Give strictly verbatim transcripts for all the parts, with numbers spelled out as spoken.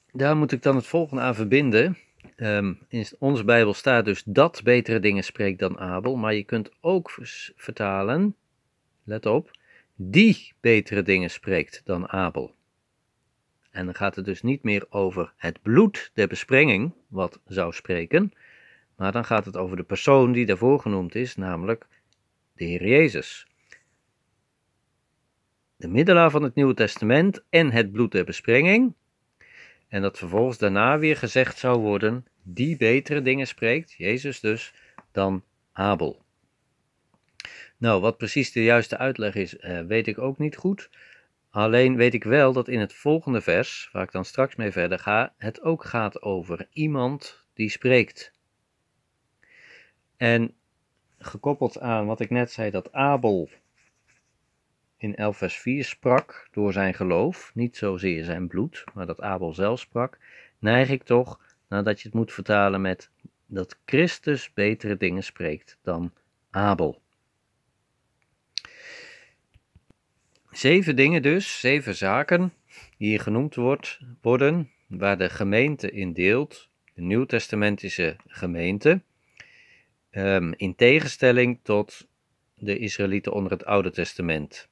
Daar moet ik dan het volgende aan verbinden. Um, in onze Bijbel staat dus dat betere dingen spreekt dan Abel, maar je kunt ook vertalen, let op, die betere dingen spreekt dan Abel. En dan gaat het dus niet meer over het bloed der besprenging, wat zou spreken, maar dan gaat het over de persoon die daarvoor genoemd is, namelijk de Heer Jezus. De middelaar van het Nieuwe Testament en het bloed der besprenging. En dat vervolgens daarna weer gezegd zou worden, die betere dingen spreekt, Jezus dus, dan Abel. Nou, wat precies de juiste uitleg is, eh, weet ik ook niet goed. Alleen weet ik wel dat in het volgende vers, waar ik dan straks mee verder ga, het ook gaat over iemand die spreekt. En gekoppeld aan wat ik net zei, dat Abel in elf vers vier sprak door zijn geloof, niet zozeer zijn bloed, maar dat Abel zelf sprak, neig ik toch, nadat je het moet vertalen met dat Christus betere dingen spreekt dan Abel. Zeven dingen dus, zeven zaken, die hier genoemd wordt, worden, waar de gemeente in deelt, de Nieuwtestamentische gemeente, um, in tegenstelling tot de Israëlieten onder het Oude Testament.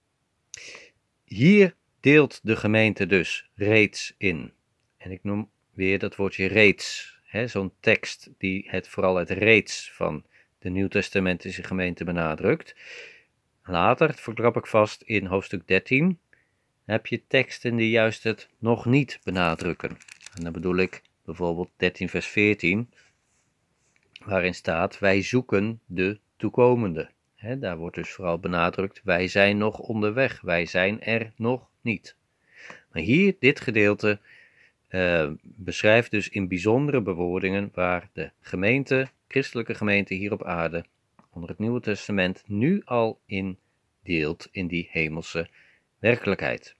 Hier deelt de gemeente dus reeds in. En ik noem weer dat woordje reeds, hè, zo'n tekst die het vooral het reeds van de Nieuwtestamentische gemeente benadrukt. Later, verklap ik vast, in hoofdstuk dertien, heb je teksten die juist het nog niet benadrukken. En dan bedoel ik bijvoorbeeld dertien vers veertien, waarin staat, wij zoeken de toekomende. He, daar wordt dus vooral benadrukt, wij zijn nog onderweg, wij zijn er nog niet. Maar hier, dit gedeelte, uh, beschrijft dus in bijzondere bewoordingen waar de gemeente, christelijke gemeente hier op aarde, onder het Nieuwe Testament, nu al in deelt in die hemelse werkelijkheid.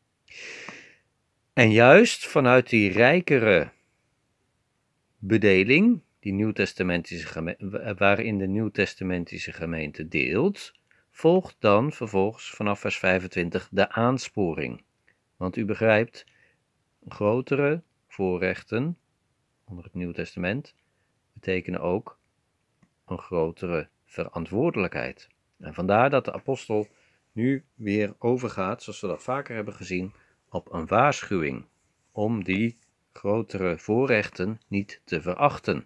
En juist vanuit die rijkere bedeling, die Nieuwtestamentische gemeente, waarin de Nieuwtestamentische gemeente deelt, volgt dan vervolgens vanaf vers vijfentwintig de aansporing. Want u begrijpt, grotere voorrechten onder het Nieuwe Testament betekenen ook een grotere verantwoordelijkheid. En vandaar dat de apostel nu weer overgaat, zoals we dat vaker hebben gezien, op een waarschuwing om die grotere voorrechten niet te verachten.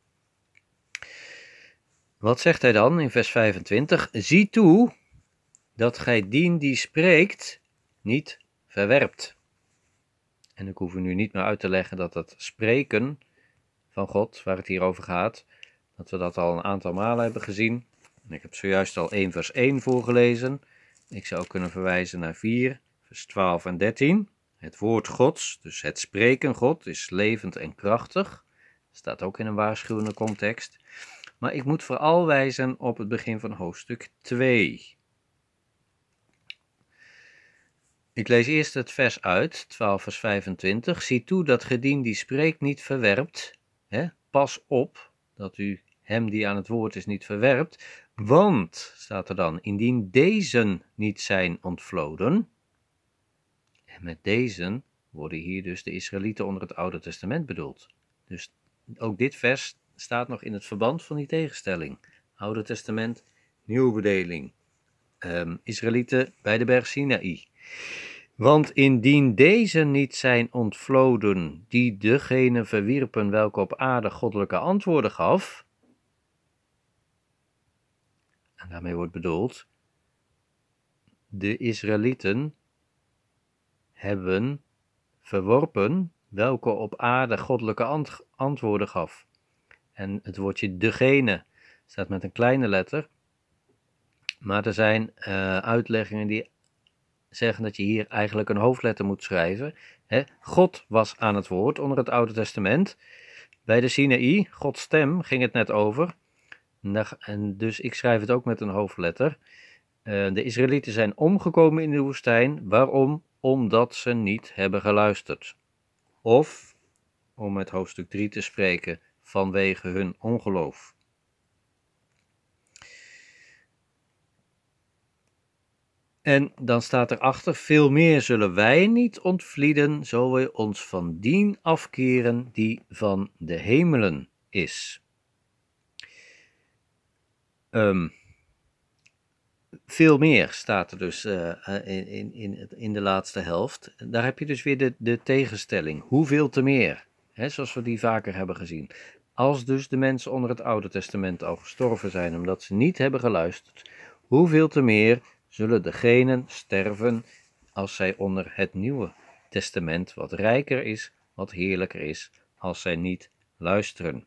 Wat zegt hij dan in vers vijfentwintig? Zie toe dat gij dien die spreekt niet verwerpt. En ik hoef u nu niet meer uit te leggen dat het spreken van God, waar het hier over gaat, dat we dat al een aantal malen hebben gezien. Ik heb zojuist al één vers één voorgelezen. Ik zou kunnen verwijzen naar vier, vers twaalf en dertien. Het woord Gods, dus het spreken God, is levend en krachtig. Staat ook in een waarschuwende context. Maar ik moet vooral wijzen op het begin van hoofdstuk twee. Ik lees eerst het vers uit, twaalf vers vijfentwintig. Zie toe dat gedien die spreekt niet verwerpt. Hè? Pas op dat u hem die aan het woord is niet verwerpt. Want, staat er dan, indien dezen niet zijn ontvloden. En met dezen worden hier dus de Israëlieten onder het Oude Testament bedoeld. Dus ook dit vers staat nog in het verband van die tegenstelling. Oude Testament, nieuwe bedeling. Um, Israëlieten bij de berg Sinaï. Want indien deze niet zijn ontvloden, die degene verwierpen welke op aarde goddelijke antwoorden gaf, en daarmee wordt bedoeld, de Israëlieten hebben verworpen welke op aarde goddelijke ant- antwoorden gaf. En het woordje degene staat met een kleine letter, maar er zijn uh, uitleggingen die zeggen dat je hier eigenlijk een hoofdletter moet schrijven. He, God was aan het woord onder het Oude Testament. Bij de Sinaï, Gods stem, ging het net over. En dus ik schrijf het ook met een hoofdletter. Uh, de Israëlieten zijn omgekomen in de woestijn. Waarom? Omdat ze niet hebben geluisterd. Of, om met hoofdstuk drie te spreken, vanwege hun ongeloof. En dan staat erachter, veel meer zullen wij niet ontvlieden, zo wij ons van dien afkeren die van de hemelen is. Um, veel meer staat er dus uh, in, in, in, in de laatste helft. Daar heb je dus weer de, de tegenstelling. Hoeveel te meer? Hè, zoals we die vaker hebben gezien. Als dus de mensen onder het Oude Testament al gestorven zijn omdat ze niet hebben geluisterd, hoeveel te meer zullen degenen sterven als zij onder het Nieuwe Testament, wat rijker is, wat heerlijker is, als zij niet luisteren.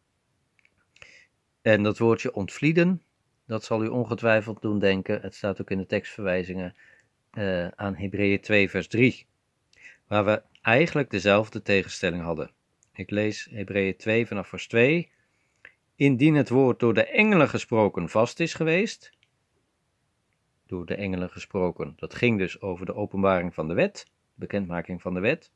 En dat woordje ontvlieden, dat zal u ongetwijfeld doen denken, het staat ook in de tekstverwijzingen uh, aan Hebreeën twee vers drie, waar we eigenlijk dezelfde tegenstelling hadden. Ik lees Hebreeën twee vanaf vers twee. Indien het woord door de engelen gesproken vast is geweest, door de engelen gesproken, dat ging dus over de openbaring van de wet, bekendmaking van de wet,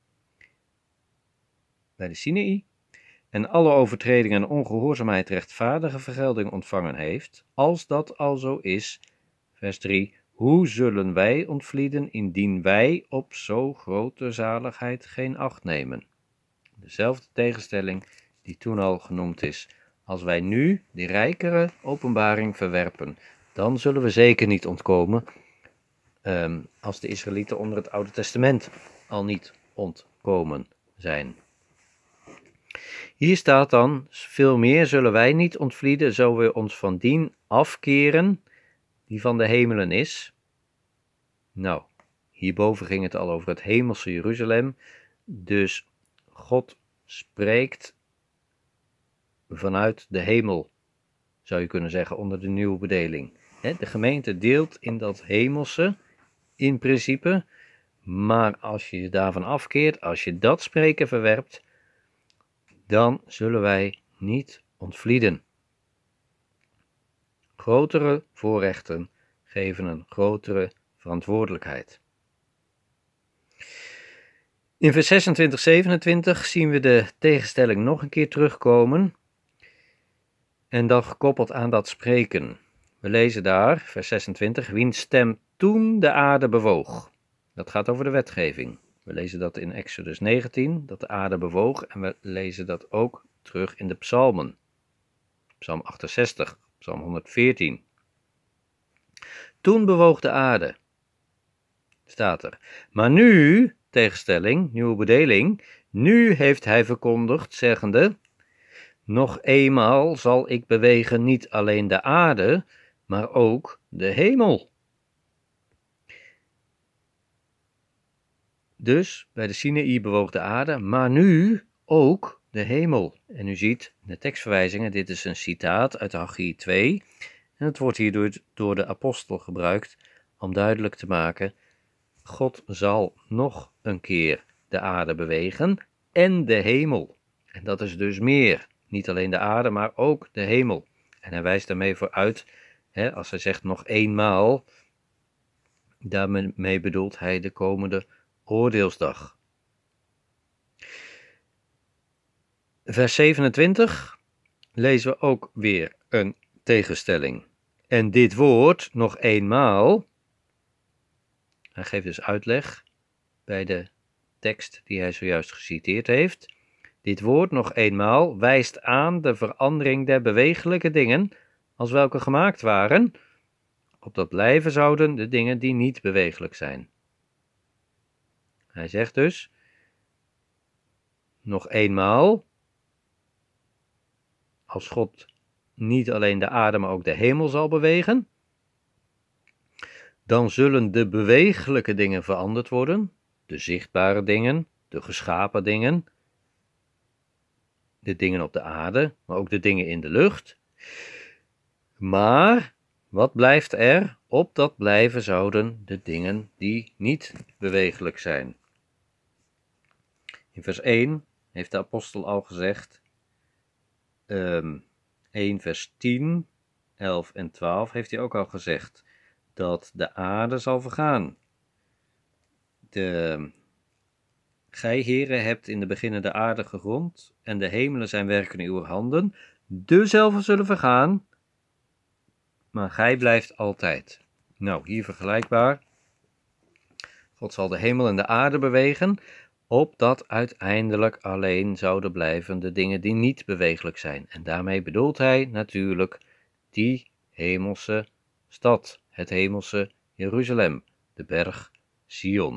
bij de Sinaï, en alle overtreding en ongehoorzaamheid rechtvaardige vergelding ontvangen heeft, als dat al zo is, vers drie, hoe zullen wij ontvlieden indien wij op zo grote zaligheid geen acht nemen? Dezelfde tegenstelling die toen al genoemd is. Als wij nu die rijkere openbaring verwerpen, dan zullen we zeker niet ontkomen, um, als de Israëlieten onder het Oude Testament al niet ontkomen zijn. Hier staat dan, veel meer zullen wij niet ontvlieden, zo we ons van dien afkeren, die van de hemelen is. Nou, hierboven ging het al over het hemelse Jeruzalem, dus God spreekt vanuit de hemel, zou je kunnen zeggen, onder de nieuwe bedeling. De gemeente deelt in dat hemelse, in principe, maar als je je daarvan afkeert, als je dat spreken verwerpt, dan zullen wij niet ontvlieden. Grotere voorrechten geven een grotere verantwoordelijkheid. In vers zesentwintig, zevenentwintig zien we de tegenstelling nog een keer terugkomen. En dan gekoppeld aan dat spreken. We lezen daar, vers zesentwintig, wiens stem toen de aarde bewoog. Dat gaat over de wetgeving. We lezen dat in Exodus negentien, dat de aarde bewoog. En we lezen dat ook terug in de psalmen. Psalm achtenzestig, psalm honderdveertien. Toen bewoog de aarde, staat er. Maar nu, tegenstelling, nieuwe bedeling, nu heeft hij verkondigd, zeggende, nog eenmaal zal ik bewegen niet alleen de aarde, maar ook de hemel. Dus bij de Sinaï bewoog de aarde, maar nu ook de hemel. En u ziet de tekstverwijzingen, dit is een citaat uit Haggai twee. En het wordt hier door, door de apostel gebruikt om duidelijk te maken, God zal nog een keer de aarde bewegen en de hemel. En dat is dus meer. Niet alleen de aarde, maar ook de hemel. En hij wijst daarmee vooruit, hè, als hij zegt nog eenmaal, daarmee bedoelt hij de komende oordeelsdag. Vers zevenentwintig lezen we ook weer een tegenstelling. En dit woord nog eenmaal, hij geeft dus uitleg bij de tekst die hij zojuist geciteerd heeft. Dit woord nog eenmaal wijst aan de verandering der bewegelijke dingen, als welke gemaakt waren, opdat blijven zouden de dingen die niet bewegelijk zijn. Hij zegt dus, nog eenmaal, als God niet alleen de aarde, maar ook de hemel zal bewegen, dan zullen de bewegelijke dingen veranderd worden, de zichtbare dingen, de geschapen dingen, de dingen op de aarde, maar ook de dingen in de lucht. Maar wat blijft er? Opdat blijven zouden de dingen die niet bewegelijk zijn. In vers één heeft de apostel al gezegd, um, één vers tien, elf en twaalf heeft hij ook al gezegd, dat de aarde zal vergaan. De, gij, heren, hebt in de beginnen de aarde gegrond, en de hemelen zijn werken in uw handen. Dezelfde zullen vergaan, maar gij blijft altijd. Nou, hier vergelijkbaar. God zal de hemel en de aarde bewegen, opdat uiteindelijk alleen zouden blijven de dingen die niet bewegelijk zijn. En daarmee bedoelt hij natuurlijk die hemelse stad, het hemelse Jeruzalem, de berg Sion.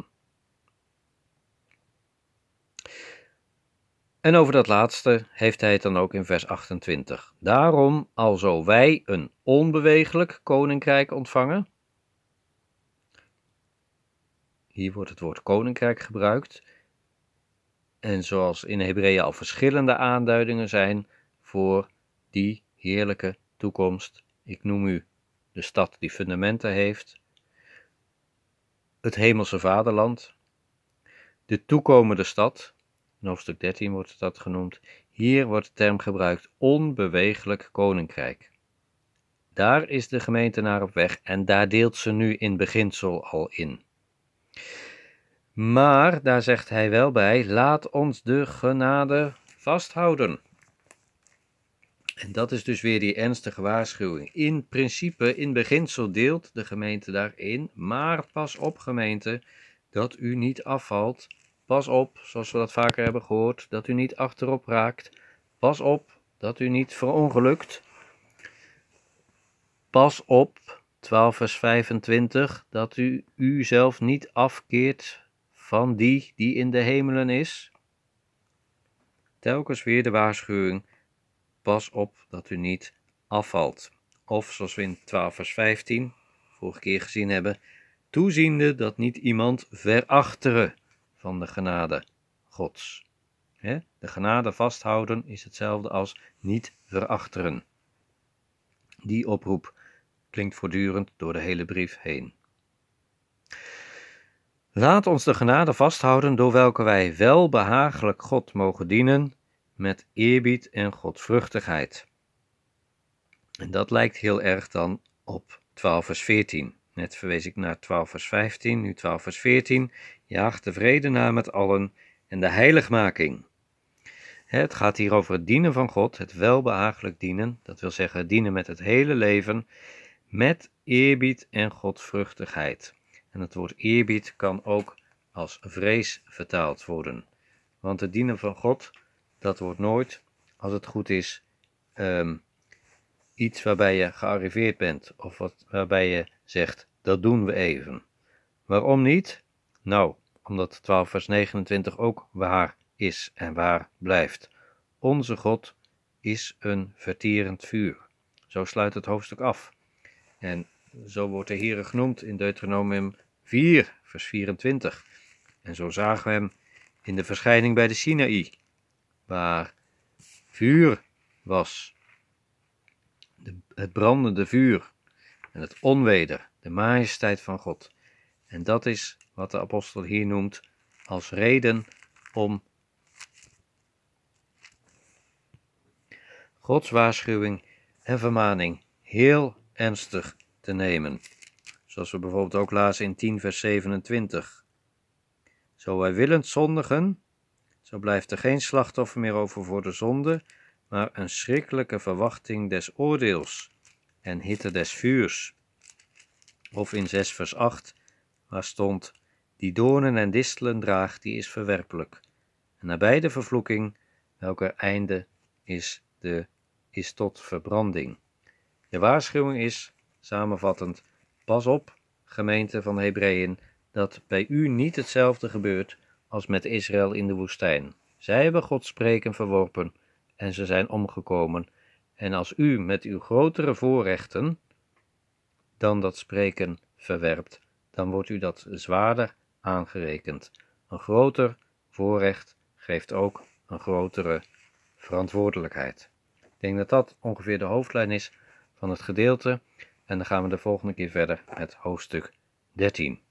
En over dat laatste heeft hij het dan ook in vers achtentwintig. Daarom, alzo wij een onbewegelijk koninkrijk ontvangen. Hier wordt het woord koninkrijk gebruikt. En zoals in Hebreeën al verschillende aanduidingen zijn voor die heerlijke toekomst. Ik noem u de stad die fundamenten heeft. Het hemelse vaderland. De toekomende stad. In hoofdstuk dertien wordt dat genoemd. Hier wordt de term gebruikt onbewegelijk koninkrijk. Daar is de gemeente naar op weg en daar deelt ze nu in beginsel al in. Maar, daar zegt hij wel bij, laat ons de genade vasthouden. En dat is dus weer die ernstige waarschuwing. In principe, in beginsel deelt de gemeente daarin, maar pas op gemeente, dat u niet afvalt. Pas op, zoals we dat vaker hebben gehoord, dat u niet achterop raakt. Pas op, dat u niet verongelukt. Pas op, twaalf vers vijfentwintig, dat u uzelf niet afkeert van die die in de hemelen is. Telkens weer de waarschuwing, pas op dat u niet afvalt. Of zoals we in twaalf vers vijftien, vorige keer gezien hebben, toeziende dat niet iemand verachtere van de genade Gods. He? De genade vasthouden is hetzelfde als niet verachteren. Die oproep klinkt voortdurend door de hele brief heen. Laat ons de genade vasthouden door welke wij wel behagelijk God mogen dienen met eerbied en godvruchtigheid. En dat lijkt heel erg dan op twaalf vers veertien. Net verwees ik naar twaalf vers vijftien, nu twaalf vers veertien. Jaag de vrede na met allen en de heiligmaking. Het gaat hier over het dienen van God, het welbehagelijk dienen. Dat wil zeggen dienen met het hele leven, met eerbied en godvruchtigheid. En het woord eerbied kan ook als vrees vertaald worden. Want het dienen van God, dat wordt nooit, als het goed is, um, iets waarbij je gearriveerd bent. Of wat, waarbij je zegt, dat doen we even. Waarom niet? Nou, omdat twaalf vers negenentwintig ook waar is en waar blijft. Onze God is een verterend vuur. Zo sluit het hoofdstuk af. En zo wordt de Heere genoemd in Deuteronomium vier, vers vierentwintig. En zo zagen we hem in de verschijning bij de Sinaï, waar vuur was. De, het brandende vuur en het onweder, de majesteit van God. En dat is wat de apostel hier noemt als reden om Gods waarschuwing en vermaning heel ernstig te nemen. Zoals we bijvoorbeeld ook lazen in tien vers zevenentwintig. Zo wij willend zondigen, zo blijft er geen slachtoffer meer over voor de zonde, maar een schrikkelijke verwachting des oordeels en hitte des vuurs. Of in zes vers acht, waar stond, die doornen en distelen draagt, die is verwerpelijk. En nabij de vervloeking, welker einde is, de, is tot verbranding. De waarschuwing is, samenvattend, pas op, gemeente van de Hebreeën, dat bij u niet hetzelfde gebeurt als met Israël in de woestijn. Zij hebben Gods spreken verworpen en ze zijn omgekomen. En als u met uw grotere voorrechten dan dat spreken verwerpt, dan wordt u dat zwaarder aangerekend. Een groter voorrecht geeft ook een grotere verantwoordelijkheid. Ik denk dat dat ongeveer de hoofdlijn is van het gedeelte en dan gaan we de volgende keer verder met hoofdstuk dertien.